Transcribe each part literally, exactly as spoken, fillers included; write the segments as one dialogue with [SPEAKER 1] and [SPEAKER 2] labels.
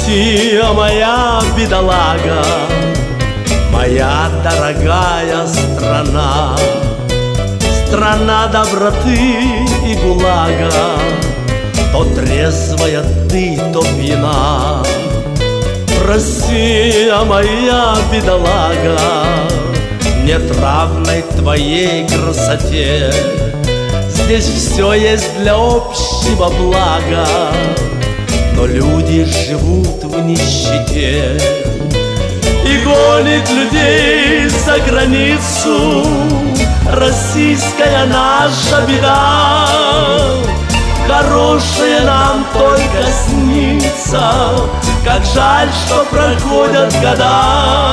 [SPEAKER 1] Россия моя бедолага, моя дорогая страна, страна доброты и гулага, то трезвая ты, то пьяна. Россия моя бедолага, нет равной твоей красоте. Здесь все есть для общего блага, но люди живут в нищете. И гонит людей за границу российская наша беда. Хорошее нам только снится, как жаль, что проходят года.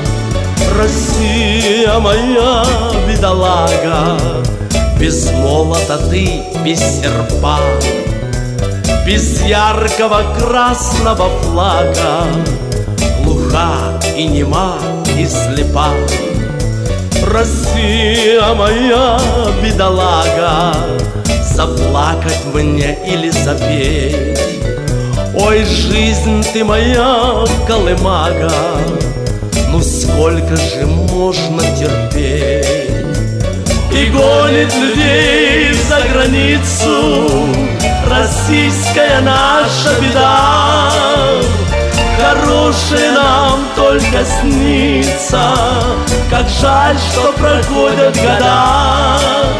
[SPEAKER 1] Россия моя бедолага, без молота ты, без серпа, без яркого красного флага, глуха и нема и слепа. Россия моя бедолага, заплакать мне или запеть. Ой, жизнь ты моя, колымага, ну сколько же можно терпеть? И гонит людей за границу российская наша беда. Хорошее нам только снится, как жаль, что проходят года.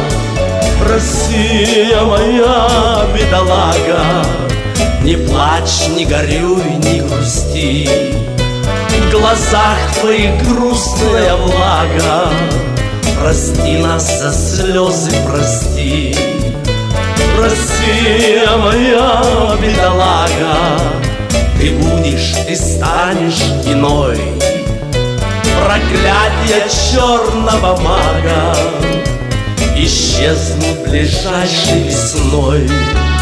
[SPEAKER 1] Россия моя бедолага, не плачь, не горюй, не грусти, в глазах твоих грустная влага. Прости нас за слезы, прости. Россия моя бедолага, ты будешь, ты станешь иной. Проклятие черного мага исчезнут ближайшей весной.